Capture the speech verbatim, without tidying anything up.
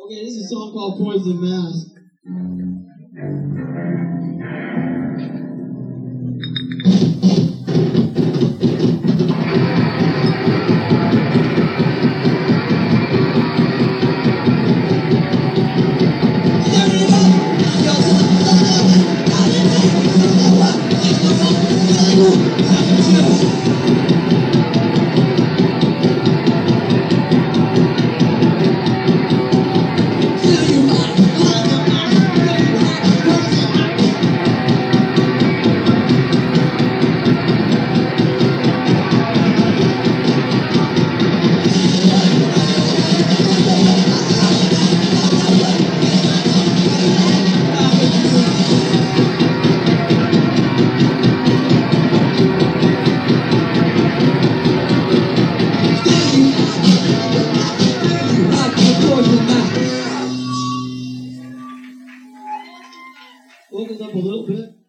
Okay, this is a song called Poison Mask. Open up a little bit.